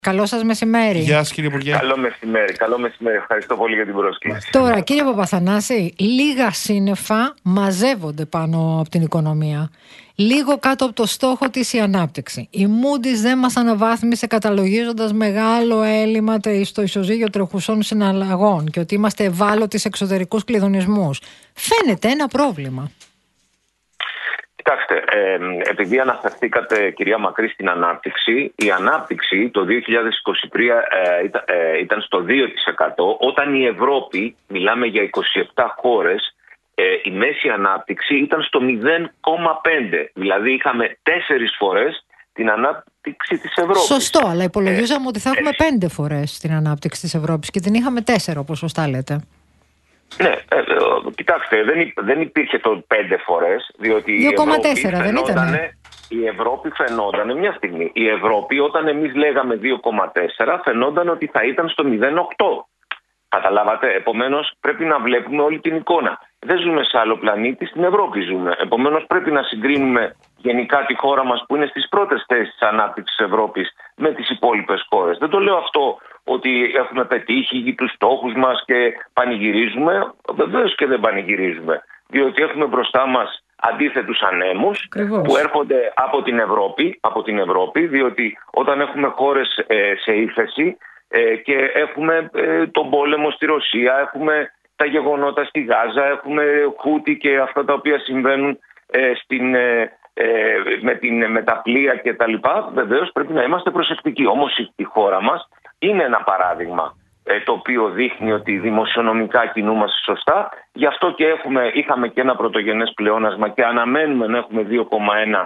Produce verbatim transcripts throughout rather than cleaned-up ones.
Καλό σας μεσημέρι. Γεια σας κύριε Υπουργέ. Καλό μεσημέρι, καλό μεσημέρι. Ευχαριστώ πολύ για την πρόσκληση. Τώρα κύριε Παπαθανάση, λίγα σύννεφα μαζεύονται πάνω από την οικονομία. Λίγο κάτω από το στόχο της η ανάπτυξη. Η Moody's δεν μας αναβάθμισε καταλογίζοντας μεγάλο έλλειμμα στο ισοζύγιο τρεχουσών συναλλαγών και ότι είμαστε ευάλωτοι σε εξωτερικούς κλειδονισμούς. Φαίνεται ένα πρόβλημα. Κοιτάξτε, ε, επειδή αναφερθήκατε κυρία Μακρύ στην ανάπτυξη, η ανάπτυξη το δύο χιλιάδες είκοσι τρία ε, ήταν, ε, ήταν στο δύο τοις εκατό, όταν η Ευρώπη, μιλάμε για είκοσι επτά χώρες, ε, η μέση ανάπτυξη ήταν στο μηδέν κόμμα πέντε. Δηλαδή είχαμε τέσσερις φορές την ανάπτυξη της Ευρώπης. Σωστό, αλλά υπολογίζαμε ε, ότι θα έχουμε ε, πέντε φορές την ανάπτυξη της Ευρώπης και την είχαμε τέσσερα, όπως σωστά λέτε. Ναι, ε, ε, κοιτάξτε, δεν, δεν υπήρχε το πέντε φορές, διότι δύο κόμμα τέσσερα δεν ήταν. Η Ευρώπη φαινόταν μια στιγμή. Η Ευρώπη, όταν εμείς λέγαμε δύο κόμμα τέσσερα, φαινόταν ότι θα ήταν στο μηδέν κόμμα οκτώ. Καταλάβατε, επομένως πρέπει να βλέπουμε όλη την εικόνα. Δεν ζούμε σε άλλο πλανήτη, στην Ευρώπη ζούμε. Επομένως πρέπει να συγκρίνουμε γενικά τη χώρα μας που είναι στις πρώτες θέσεις της ανάπτυξης της Ευρώπης με τις υπόλοιπες χώρες. Δεν το λέω αυτό ότι έχουμε πετύχει τους στόχους μας και πανηγυρίζουμε. Βεβαίως και δεν πανηγυρίζουμε. Διότι έχουμε μπροστά μας αντίθετους ανέμους Ακριβώς. που έρχονται από την Ευρώπη, από την Ευρώπη, διότι όταν έχουμε χώρες ε, σε ύφεση ε, και έχουμε ε, τον πόλεμο στη Ρωσία, έχουμε τα γεγονότα στη Γάζα, έχουμε Χούτι και αυτά τα οποία συμβαίνουν ε, στην, ε, ε, με, την, με τα πλοία και τα λοιπά, βεβαίως πρέπει να είμαστε προσεκτικοί. Όμως η χώρα μας είναι ένα παράδειγμα ε, το οποίο δείχνει ότι δημοσιονομικά κινούμαστε σωστά. Γι' αυτό και έχουμε, είχαμε και ένα πρωτογενές πλεόνασμα και αναμένουμε να έχουμε δύο κόμμα ένα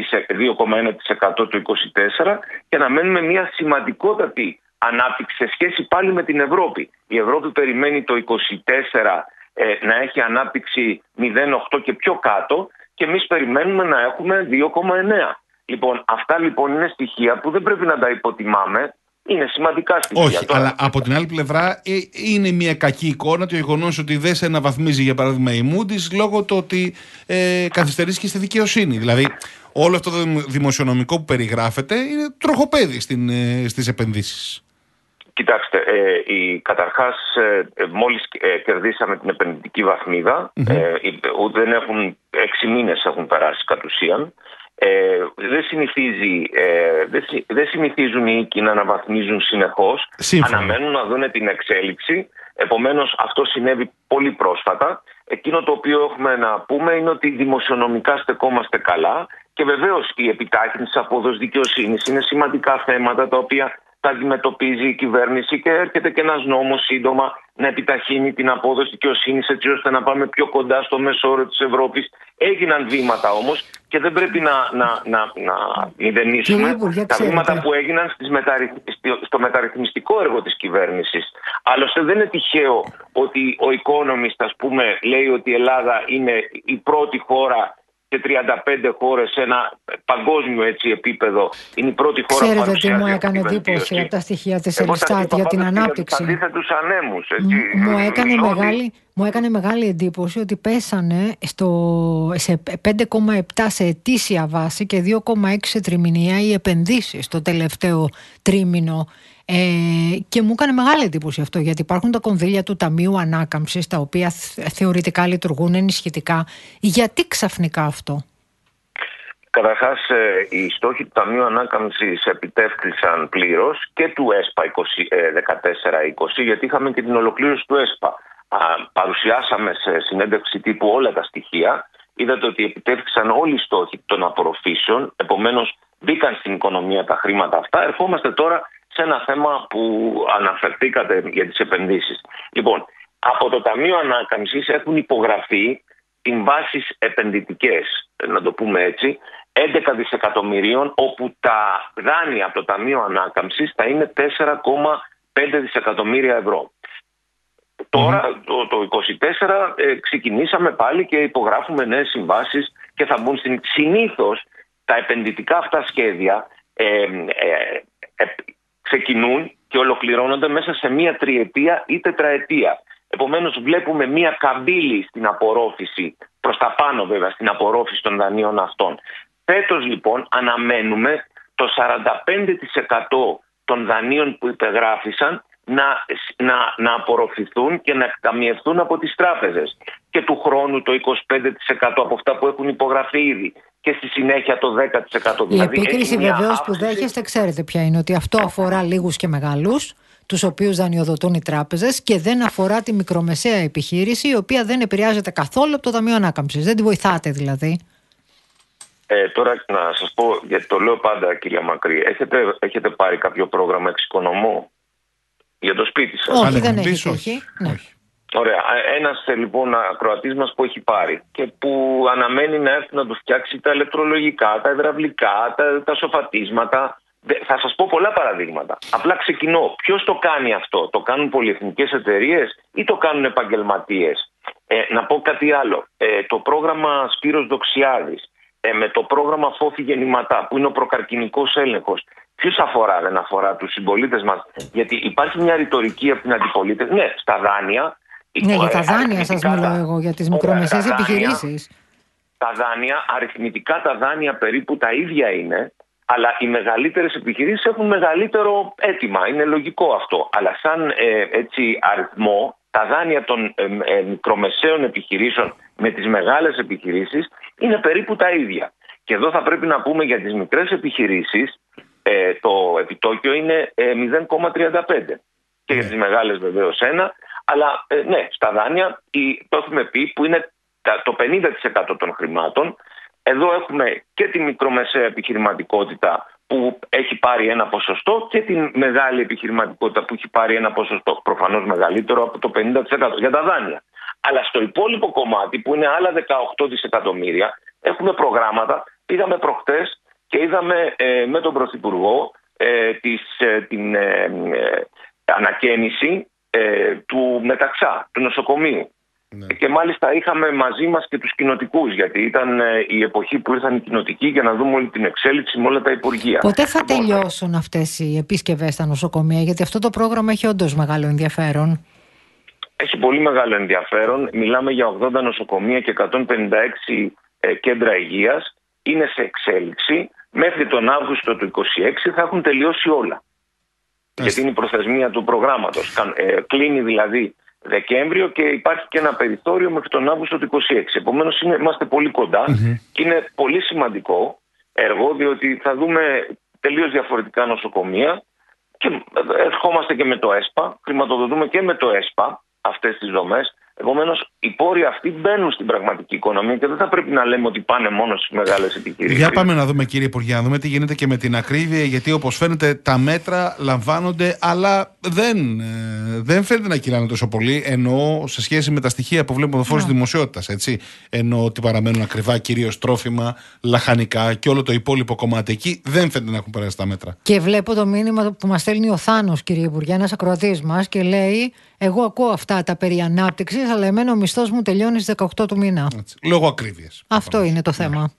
τοις εκατό το είκοσι τέσσερα και αναμένουμε μια σημαντικότατη ανάπτυξη σε σχέση πάλι με την Ευρώπη. Η Ευρώπη περιμένει το είκοσι τέσσερα ε, να έχει ανάπτυξη μηδέν κόμμα οκτώ και πιο κάτω και εμείς περιμένουμε να έχουμε δύο κόμμα εννέα. Λοιπόν, αυτά λοιπόν είναι στοιχεία που δεν πρέπει να τα υποτιμάμε. Είναι σημαντικά στοιχεία. Όχι, τώρα. Αλλά από την άλλη πλευρά ε, είναι μια κακή εικόνα το γεγονός ότι δεν σε αναβαθμίζει για παράδειγμα η Moody's λόγω του ότι ε, καθυστερείς και στη δικαιοσύνη. Δηλαδή όλο αυτό το δημοσιονομικό που περιγράφεται είναι τροχοπέδι στην, ε, στις επενδύσεις. Κοιτάξτε, ε, η, καταρχάς ε, μόλις ε, κερδίσαμε την επενδυτική βαθμίδα, mm-hmm. ε, δεν έχουν, έξι μήνες έχουν περάσει κατ' ουσίαν. Ε, δεν, συνηθίζει, ε, δεν, δεν συνηθίζουν οι οίκοι να αναβαθμίζουν συνεχώς. Σύμφωνα. Αναμένουν να δουν την εξέλιξη. Επομένως αυτό συνέβη πολύ πρόσφατα. Εκείνο το οποίο έχουμε να πούμε είναι ότι δημοσιονομικά στεκόμαστε καλά και βεβαίως η επιτάχυνση της απόδοσης δικαιοσύνης είναι σημαντικά θέματα τα οποία τα αντιμετωπίζει η κυβέρνηση και έρχεται και ένας νόμος σύντομα να επιταχύνει την απόδοση δικαιοσύνης έτσι ώστε να πάμε πιο κοντά στο μέσο όρο της Ευρώπης. Έγιναν βήματα όμως και δεν πρέπει να, να, να, να μηδενίσουμε Υπουργέ, τα ξέρετε. βήματα που έγιναν στις μεταρρυθ... στο μεταρρυθμιστικό έργο της κυβέρνησης. Άλλωστε δεν είναι τυχαίο ότι ο Economist, ας πούμε, λέει ότι η Ελλάδα είναι η πρώτη χώρα σε τριάντα πέντε χώρες σε ένα παγκόσμιο έτσι επίπεδο. Είναι η πρώτη χώρα Ξέρετε που παρουσιάζει. τι μου έκανε εντύπωση από τα στοιχεία της Ελστάτ για την ανάπτυξη. Για τους ανέμους, έτσι. Μου έκανε, μεγάλη, μου έκανε μεγάλη εντύπωση ότι πέσανε στο, σε πέντε κόμμα επτά σε ετήσια βάση και δύο κόμμα έξι σε τριμηνία οι επενδύσεις το τελευταίο τρίμηνο. Ε, και μου έκανε μεγάλη εντύπωση αυτό, γιατί υπάρχουν τα κονδύλια του Ταμείου Ανάκαμψης, τα οποία θεωρητικά λειτουργούν ενισχυτικά. Γιατί ξαφνικά αυτό? Καταρχάς, οι στόχοι του Ταμείου Ανάκαμψης επιτεύχθησαν πλήρως και του ΕΣΠΑ δεκατέσσερα είκοσι, γιατί είχαμε και την ολοκλήρωση του ΕΣΠΑ. Παρουσιάσαμε σε συνέντευξη τύπου όλα τα στοιχεία. Είδατε ότι επιτεύχθησαν όλοι οι στόχοι των απορροφήσεων, επομένως μπήκαν στην οικονομία τα χρήματα αυτά. Ερχόμαστε τώρα σε ένα θέμα που αναφερθήκατε για τις επενδύσεις. Λοιπόν, από το Ταμείο Ανάκαμψης έχουν υπογραφεί συμβάσεις επενδυτικές, να το πούμε έτσι, έντεκα δισεκατομμυρίων, όπου τα δάνεια από το Ταμείο Ανάκαμψης θα είναι τέσσερα κόμμα πέντε δισεκατομμύρια ευρώ. Mm. Τώρα, το, το είκοσι τέσσερα, ε, ξεκινήσαμε πάλι και υπογράφουμε νέες συμβάσεις και θα μπουν στην... Συνήθως τα επενδυτικά αυτά σχέδια ε, ε, ε, ξεκινούν και ολοκληρώνονται μέσα σε μία τριετία ή τετραετία. Επομένως βλέπουμε μία καμπύλη στην απορρόφηση, προς τα πάνω βέβαια, στην απορρόφηση των δανείων αυτών. Φέτος λοιπόν αναμένουμε το σαράντα πέντε τοις εκατό των δανείων που υπεγράφησαν να, να, να απορροφηθούν και να εκταμιευθούν από τις τράπεζες. Και του χρόνου το είκοσι πέντε τοις εκατό από αυτά που έχουν υπογραφεί ήδη. Και στη συνέχεια το δέκα τοις εκατό. Η δηλαδή επίκριση βεβαίως αύξηση... που δέχεστε, ξέρετε ποια είναι, ότι αυτό αφορά λίγους και μεγάλους, τους οποίους δανειοδοτούν οι τράπεζες, και δεν αφορά τη μικρομεσαία επιχείρηση, η οποία δεν επηρεάζεται καθόλου από το Ταμείο Ανάκαμψης. Δεν τη βοηθάτε δηλαδή. Ε, τώρα να σας πω, γιατί το λέω πάντα, κυρία Μακρύ, έχετε, έχετε πάρει κάποιο πρόγραμμα εξοικονομού για το σπίτι σας? Όχι, δεν έχει τύχει. Ναι. Ωραία. Ένας λοιπόν ακροατής μας που έχει πάρει και που αναμένει να έρθει να του φτιάξει τα ηλεκτρολογικά, τα υδραυλικά, τα, τα σοφατίσματα. Θα σας πω πολλά παραδείγματα. Απλά ξεκινώ. Ποιος το κάνει αυτό? Το κάνουν πολυεθνικές εταιρείες ή το κάνουν επαγγελματίες? Ε, να πω κάτι άλλο. Ε, το πρόγραμμα Σπύρος Δοξιάδης ε, με το πρόγραμμα Φόφη Γεννηματά, που είναι ο προκαρκινικός έλεγχος, ποιους αφορά? Δεν αφορά τους συμπολίτες μας? Γιατί υπάρχει μια ρητορική από την αντιπολίτευση. Ναι, στα δάνεια. Ναι, για τα δάνεια σας μιλώ εγώ, για τις μικρομεσαίες επιχειρήσεις. Τα δάνεια, αριθμητικά τα δάνεια περίπου τα ίδια είναι, αλλά οι μεγαλύτερες επιχειρήσεις έχουν μεγαλύτερο αίτημα. Είναι λογικό αυτό. Αλλά σαν ε, έτσι αριθμό, τα δάνεια των ε, ε, μικρομεσαίων επιχειρήσεων με τις μεγάλες επιχειρήσεις είναι περίπου τα ίδια. Και εδώ θα πρέπει να πούμε για τις μικρές επιχειρήσεις ε, το επιτόκιο είναι ε, μηδέν κόμμα τριάντα πέντε. Και για τις μεγάλες βεβαίως ένα. Αλλά ε, ναι, στα δάνεια η, το έχουμε πει που είναι τα, το πενήντα τοις εκατό των χρημάτων. Εδώ έχουμε και τη μικρομεσαία επιχειρηματικότητα που έχει πάρει ένα ποσοστό και τη μεγάλη επιχειρηματικότητα που έχει πάρει ένα ποσοστό προφανώς μεγαλύτερο από το πενήντα τοις εκατό για τα δάνεια. Αλλά στο υπόλοιπο κομμάτι που είναι άλλα δεκαοκτώ δισεκατομμύρια έχουμε προγράμματα. Πήγαμε προχτές και είδαμε ε, με τον Πρωθυπουργό ε, της, ε, την ε, ε, ανακαίνιση ε, του Μεταξά, του νοσοκομείου. Ναι. Και μάλιστα είχαμε μαζί μας και τους κοινοτικούς, γιατί ήταν ε, η εποχή που ήρθαν οι κοινοτικοί για να δούμε όλη την εξέλιξη με όλα τα υπουργεία. Πότε θα τελειώσουν αυτές οι επίσκευες στα νοσοκομεία? Γιατί αυτό το πρόγραμμα έχει όντως μεγάλο ενδιαφέρον. Έχει πολύ μεγάλο ενδιαφέρον. Μιλάμε για ογδόντα νοσοκομεία και εκατόν πενήντα έξι ε, κέντρα υγείας. Είναι σε εξέλιξη. Μέχρι τον Αύγουστο του είκοσι έξι θα έχουν τελειώσει όλα. Έσαι. Γιατί είναι η προθεσμία του προγράμματος. Ε, κλείνει δηλαδή Δεκέμβριο και υπάρχει και ένα περιθώριο μέχρι τον Αύγουστο του είκοσι έξι. Επομένως είμαστε πολύ κοντά mm-hmm. και είναι πολύ σημαντικό έργο, διότι θα δούμε τελείως διαφορετικά νοσοκομεία και ερχόμαστε και με το ΕΣΠΑ, χρηματοδοτούμε και με το ΕΣΠΑ αυτές τις δομές. Επομένως, οι πόροι αυτοί μπαίνουν στην πραγματική οικονομία και δεν θα πρέπει να λέμε ότι πάνε μόνο στις μεγάλες επιχειρήσεις. Για πάμε να δούμε, κύριε Υπουργέ, να δούμε τι γίνεται και με την ακρίβεια, γιατί όπως φαίνεται τα μέτρα λαμβάνονται, αλλά δεν, ε, δεν φαίνεται να κυλάνε τόσο πολύ, ενώ σε σχέση με τα στοιχεία που βλέπουμε το φως της δημοσιότητας, έτσι, ενώ ότι παραμένουν ακριβά κυρίως τρόφιμα, λαχανικά και όλο το υπόλοιπο κομμάτι εκεί, δεν φαίνεται να έχουν περάσει τα μέτρα. Και βλέπω το μήνυμα που μας στέλνει ο Θάνος, κύριε Υπουργέ, ένας ακροατής μας, και λέει: εγώ ακούω αυτά τα περί ανάπτυξης, αλλά εμένα ο μισθός μου τελειώνει στις δεκαοκτώ του μήνα. Έτσι, λόγω ακρίβειας. Αυτό πάμε. Είναι το θέμα.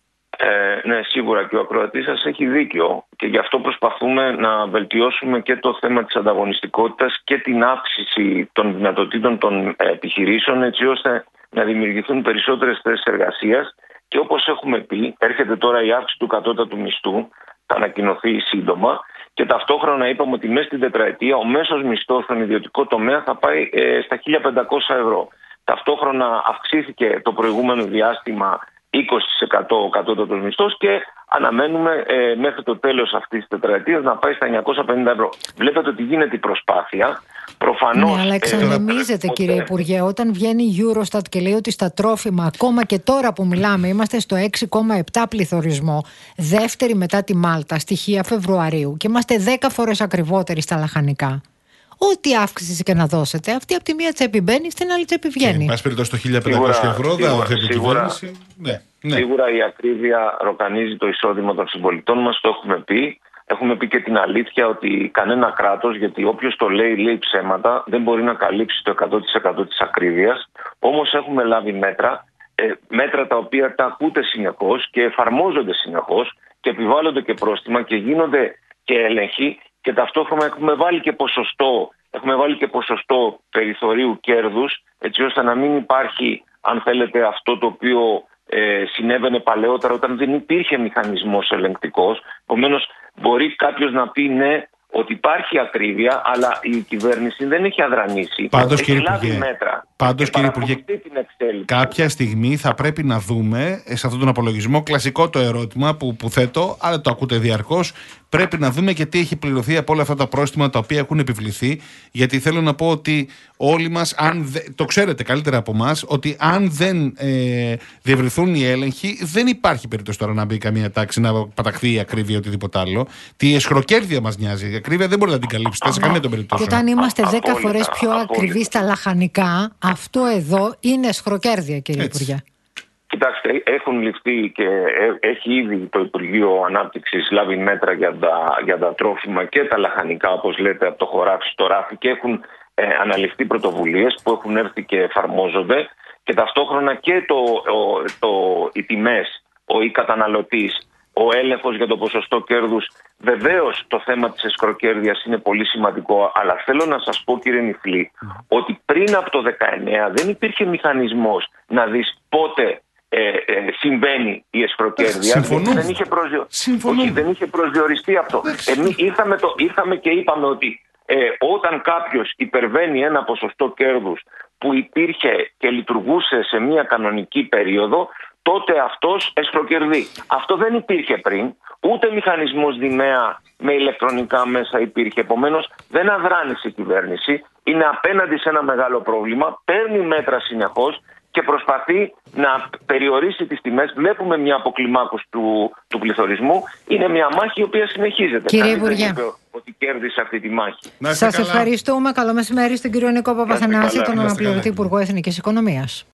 Ε, ναι, σίγουρα και ο ακροατής σας έχει δίκιο και γι' αυτό προσπαθούμε να βελτιώσουμε και το θέμα της ανταγωνιστικότητας και την αύξηση των δυνατοτήτων των επιχειρήσεων, έτσι ώστε να δημιουργηθούν περισσότερες θέσεις εργασίας. Και όπως έχουμε πει, έρχεται τώρα η αύξηση του κατώτατου μισθού, θα ανακοινωθεί σύντομα. Και ταυτόχρονα είπαμε ότι μέσα στην τετραετία ο μέσος μισθός στον ιδιωτικό τομέα θα πάει ε, στα χίλια πεντακόσια ευρώ. Ταυτόχρονα αυξήθηκε το προηγούμενο διάστημα είκοσι τοις εκατό ο κατώτατος μισθός και αναμένουμε ε, μέχρι το τέλος αυτής της τετραετίας να πάει στα εννιακόσια πενήντα ευρώ. Βλέπετε ότι γίνεται η προσπάθεια. Προφανώς, ναι, αλλά εξανεμίζεται ε, κύριε Υπουργέ, όταν βγαίνει η Eurostat και λέει ότι στα τρόφιμα, ακόμα και τώρα που μιλάμε, είμαστε στο έξι κόμμα επτά πληθωρισμό, δεύτερη μετά τη Μάλτα, στοιχεία Φεβρουαρίου, και είμαστε δέκα φορές ακριβότεροι στα λαχανικά. Ό,τι αύξηση και να δώσετε, αυτή από τη μία τσέπη μπαίνει, στην άλλη τσέπη βγαίνει. Εν πάση περιπτώσει το χίλια πεντακόσια ευρώ, δεν θα κυβέρνηση. Ναι, ναι. Σίγουρα η ακρίβεια ροκανίζει το εισόδημα των συμπολιτών μας, το έχουμε πει. Έχουμε πει και την αλήθεια ότι κανένα κράτος, γιατί όποιος το λέει, λέει ψέματα, δεν μπορεί να καλύψει το εκατό τοις εκατό της ακρίβειας. Όμως έχουμε λάβει μέτρα, ε, μέτρα τα οποία τα ακούτε συνεχώς και εφαρμόζονται συνεχώς και επιβάλλονται και πρόστιμα και γίνονται και έλεγχοι και ταυτόχρονα έχουμε βάλει και ποσοστό, έχουμε βάλει και ποσοστό περιθωρίου κέρδους, έτσι ώστε να μην υπάρχει, αν θέλετε, αυτό το οποίο ε, συνέβαινε παλαιότερα όταν δεν υπήρχε μηχανισμός ελεγκτικός. Επομένως, μπορεί κάποιος να πει ναι, ότι υπάρχει ακρίβεια, αλλά η κυβέρνηση δεν έχει αδρανήσει. Πάντως, έχει κύριε λάβει Υπουργέ, μέτρα. πάντως, κύριε Υπουργέ, την εξέλιξη. κάποια στιγμή θα πρέπει να δούμε σε αυτόν τον απολογισμό, κλασικό το ερώτημα που, που θέτω, αλλά το ακούτε διαρκώς, πρέπει να δούμε και τι έχει πληρωθεί από όλα αυτά τα πρόστιμα τα οποία έχουν επιβληθεί. Γιατί θέλω να πω ότι όλοι μας, αν δε, το ξέρετε καλύτερα από εμάς, ότι αν δεν ε, διευρυθούν οι έλεγχοι, δεν υπάρχει περίπτωση τώρα να μπει καμία τάξη, να παταχθεί η ακρίβεια ή οτιδήποτε άλλο. Τι εσχροκέρδεια μας νοιάζει. Η ακρίβεια δεν μπορεί να την καλύψετε σε καμία των περιπτώσεων. Και όταν είμαστε δέκα φορές πιο ακριβείς στα λαχανικά, αυτό εδώ είναι εσχροκέρδεια, κύριε Έτσι. Υπουργέ. Κοιτάξτε, έχουν ληφθεί και έχει ήδη το Υπουργείο Ανάπτυξης λάβει μέτρα για τα, για τα τρόφιμα και τα λαχανικά, όπως λέτε, από το χωράφι στο ράφι, και έχουν ε, αναλυφθεί πρωτοβουλίες που έχουν έρθει και εφαρμόζονται, και ταυτόχρονα και το, ο, το, οι τιμές, ο ή καταναλωτής, ο έλεγχος για το ποσοστό κέρδους. Βεβαίως το θέμα της εσχροκέρδειας είναι πολύ σημαντικό, αλλά θέλω να σας πω, κύριε Νιφλή, ότι πριν από το δεκαεννιά δεν υπήρχε μηχανισμός να δεις πότε Ε, ε, συμβαίνει η εσχροκέρδεια. Δεν είχε, προσδιο... Όχι, δεν είχε προσδιοριστεί αυτό. Εμείς ήρθαμε, το... ήρθαμε και είπαμε ότι ε, όταν κάποιος υπερβαίνει ένα ποσοστό κέρδους που υπήρχε και λειτουργούσε σε μια κανονική περίοδο, τότε αυτός εσχροκερδεί. Αυτό δεν υπήρχε πριν, ούτε μηχανισμός δημαία με ηλεκτρονικά μέσα υπήρχε. Επομένως δεν αδράνησε η κυβέρνηση, είναι απέναντι σε ένα μεγάλο πρόβλημα, παίρνει μέτρα συνεχώς και προσπαθεί να περιορίσει τις τιμές. Βλέπουμε μια αποκλιμάκωση του, του πληθωρισμού. Είναι μια μάχη η οποία συνεχίζεται. Κύριε Υπουργέ, ότι κέρδισε αυτή τη μάχη. Σας ευχαριστούμε. Καλό μεσημέρι στον κύριο Νικό Παπαθανάση, τον αναπληρωτή Υπουργό Εθνικής Οικονομίας.